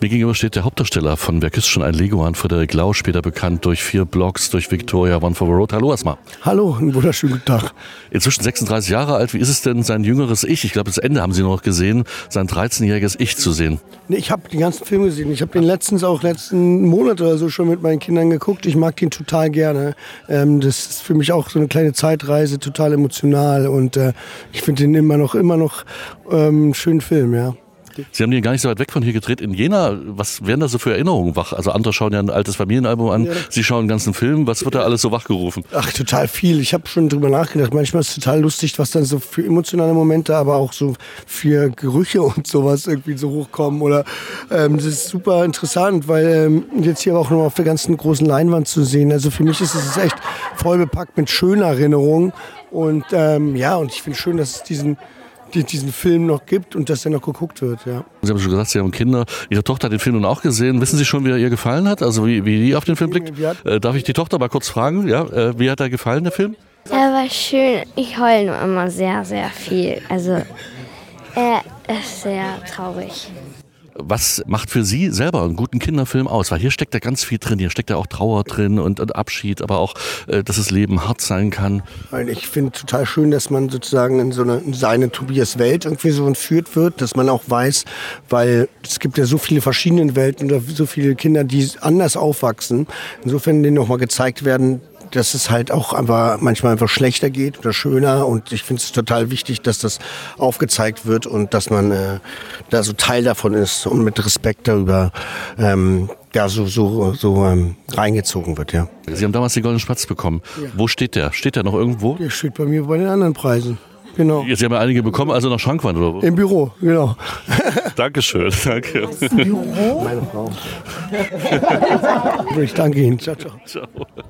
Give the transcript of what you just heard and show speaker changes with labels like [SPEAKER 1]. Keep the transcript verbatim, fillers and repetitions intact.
[SPEAKER 1] Mir gegenüber steht der Hauptdarsteller von Wer küsst schon ein Leguan, Frederik Lau, später bekannt durch vier Blogs, durch Victoria, One for the Road. Hallo erstmal.
[SPEAKER 2] Hallo, einen wunderschönen guten Tag.
[SPEAKER 1] Inzwischen sechsunddreißig Jahre alt. Wie ist es denn, sein jüngeres Ich, ich glaube das Ende haben Sie noch gesehen, sein dreizehnjähriges Ich zu sehen?
[SPEAKER 2] Nee, ich habe den ganzen Film gesehen. Ich habe den letztens auch letzten Monat oder so schon mit meinen Kindern geguckt. Ich mag den total gerne. Ähm, das ist für mich auch so eine kleine Zeitreise, total emotional. Und äh, ich finde den immer noch, immer noch ähm, einen schönen Film, ja.
[SPEAKER 1] Sie haben den gar nicht so weit weg von hier gedreht in Jena. Was werden da so für Erinnerungen wach? Also andere schauen ja ein altes Familienalbum an, ja. Sie schauen einen ganzen Film. Was wird da alles so wachgerufen?
[SPEAKER 2] Ach, total viel. Ich habe schon drüber nachgedacht. Manchmal ist es total lustig, was dann so für emotionale Momente, aber auch so für Gerüche und sowas irgendwie so hochkommen. Oder ähm, das ist super interessant, weil ähm, jetzt hier auch noch auf der ganzen großen Leinwand zu sehen. Also für mich ist es echt voll bepackt mit schönen Erinnerungen. Und ähm, ja, und ich finde schön, dass es diesen die diesen Film noch gibt und dass der noch geguckt wird, ja.
[SPEAKER 1] Sie haben schon gesagt, Sie haben Kinder. Ihre Tochter hat den Film nun auch gesehen. Wissen Sie schon, wie er ihr gefallen hat? Also wie, wie die auf den Film blickt? Äh, darf ich die Tochter mal kurz fragen? Ja, äh, wie hat er gefallen, der Film?
[SPEAKER 3] Er war schön. Ich heule nur immer sehr, sehr viel. Also er ist sehr traurig.
[SPEAKER 1] Was macht für Sie selber einen guten Kinderfilm aus? Weil hier steckt ja ganz viel drin. Hier steckt ja auch Trauer drin und, und Abschied, aber auch, äh, dass das Leben hart sein kann.
[SPEAKER 2] Ich finde total schön, dass man sozusagen in so eine in seine Tobias Welt irgendwie so entführt wird, dass man auch weiß, weil es gibt ja so viele verschiedene Welten oder so viele Kinder, die anders aufwachsen. Insofern denen nochmal gezeigt werden, dass es halt auch einfach manchmal einfach schlechter geht oder schöner, und ich finde es total wichtig, dass das aufgezeigt wird und dass man äh, da so Teil davon ist und mit Respekt darüber ähm, ja, so, so, so ähm, reingezogen wird. Ja.
[SPEAKER 1] Sie haben damals den Goldenen Spatz bekommen. Ja. Wo steht der? Steht der noch irgendwo?
[SPEAKER 2] Der steht bei mir bei den anderen Preisen. Genau.
[SPEAKER 1] Sie haben ja einige bekommen, also nach Schrankwand oder wo?
[SPEAKER 2] Im Büro, genau.
[SPEAKER 1] Dankeschön, danke.
[SPEAKER 2] Im Büro? Meine Frau. Ich danke Ihnen. Ciao, ciao. Ciao.